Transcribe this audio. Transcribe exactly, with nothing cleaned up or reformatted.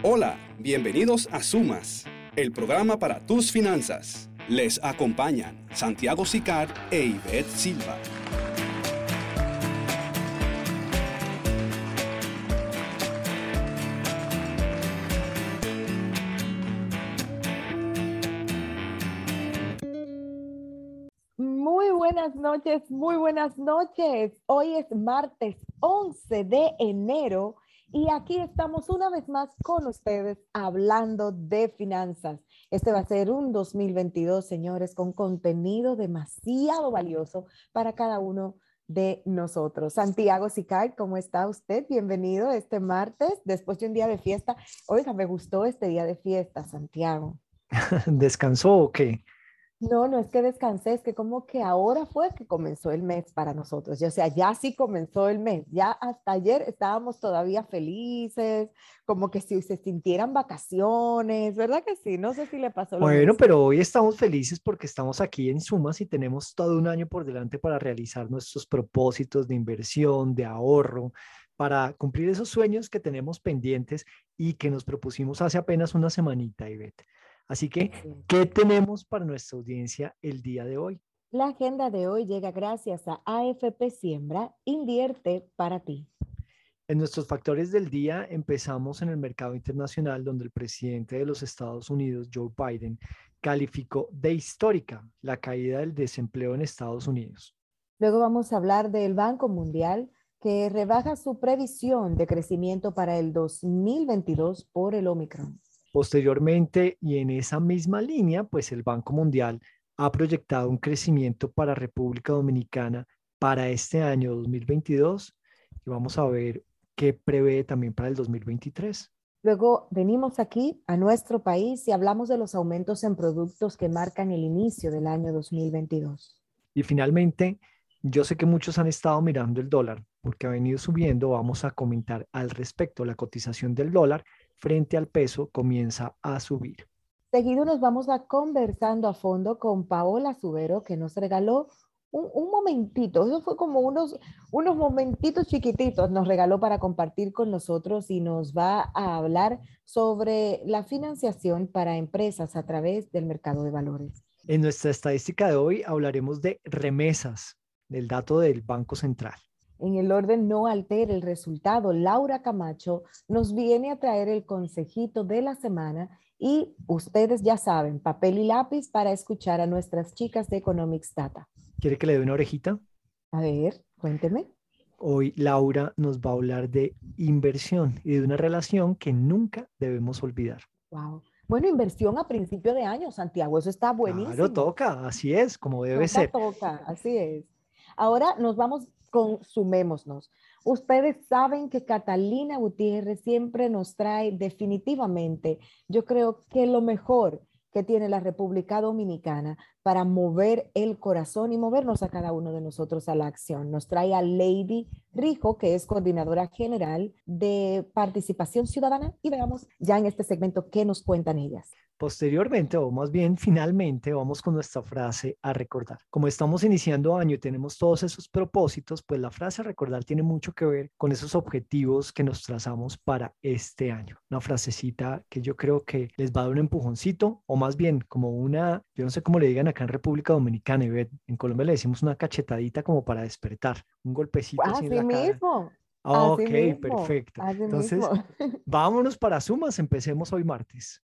Hola, bienvenidos a Sumas, el programa para tus finanzas. Les acompañan Santiago Sicard e Ivette Silva. Muy buenas noches, muy buenas noches. Hoy es martes once de enero y aquí estamos una vez más con ustedes hablando de finanzas. Este va a ser un dos mil veintidós, señores, con contenido demasiado valioso para cada uno de nosotros. Santiago Sicard, ¿cómo está usted? Bienvenido este martes, después de un día de fiesta. Oiga, me gustó este día de fiesta, Santiago. ¿Descansó o qué? No, no es que descansé, es que como que ahora fue que comenzó el mes para nosotros. O sea, ya sí comenzó el mes. Ya hasta ayer estábamos todavía felices, como que si se sintieran vacaciones, ¿verdad que sí? No sé si le pasó lo Bueno, mismo. pero hoy estamos felices porque estamos aquí en Sumas y tenemos todo un año por delante para realizar nuestros propósitos de inversión, de ahorro, para cumplir esos sueños que tenemos pendientes y que nos propusimos hace apenas una semanita, Ivette. Así que, Así es. ¿qué tenemos para nuestra audiencia el día de hoy? La agenda de hoy llega gracias a A F P Siembra, invierte para ti. En nuestros factores del día empezamos en el mercado internacional, donde el presidente de los Estados Unidos, Joe Biden, calificó de histórica la caída del desempleo en Estados Unidos. Luego vamos a hablar del Banco Mundial, que rebaja su previsión de crecimiento para el dos mil veintidós por el Omicron. Posteriormente, y en esa misma línea, pues el Banco Mundial ha proyectado un crecimiento para República Dominicana para este año dos mil veintidós y vamos a ver qué prevé también para el dos mil veintitrés. Luego venimos aquí a nuestro país y hablamos de los aumentos en productos que marcan el inicio del año dos mil veintidós. Y finalmente, yo sé que muchos han estado mirando el dólar porque ha venido subiendo. Vamos a comentar al respecto. La cotización del dólar frente al peso comienza a subir. Seguido nos vamos a conversando a fondo con Paola Subero, que nos regaló un, un momentito, eso fue como unos, unos momentitos chiquititos, nos regaló para compartir con nosotros y nos va a hablar sobre la financiación para empresas a través del mercado de valores. En nuestra estadística de hoy hablaremos de remesas, del dato del Banco Central. En el orden no altere el resultado, Laura Camacho nos viene a traer el consejito de la semana y ustedes ya saben, papel y lápiz para escuchar a nuestras chicas de Economics Data. ¿Quiere que le dé una orejita? A ver, cuénteme. Hoy Laura nos va a hablar de inversión y de una relación que nunca debemos olvidar. Wow. Bueno, inversión a principio de año, Santiago, eso está Claro, buenísimo. toca, así es, como debe Toca, ser. toca, así es. Ahora nos vamos con sumémonos. Ustedes saben que Catalina Gutiérrez siempre nos trae definitivamente, yo creo que lo mejor que tiene la República Dominicana para mover el corazón y movernos a cada uno de nosotros a la acción. Nos trae a Lady Rijo, que es coordinadora general de participación ciudadana, y veamos ya en este segmento qué nos cuentan ellas. Posteriormente, o más bien finalmente, vamos con nuestra frase a recordar. Como estamos iniciando año y tenemos todos esos propósitos, pues la frase a recordar tiene mucho que ver con esos objetivos que nos trazamos para este año. Una frasecita que yo creo que les va a dar un empujoncito, o más bien como una, yo no sé cómo le digan acá en República Dominicana, Ivette, en Colombia le decimos una cachetadita como para despertar, un golpecito así en Así la cara. mismo, así Ok, mismo, perfecto. así mismo. Entonces, vámonos para Sumas, empecemos hoy martes.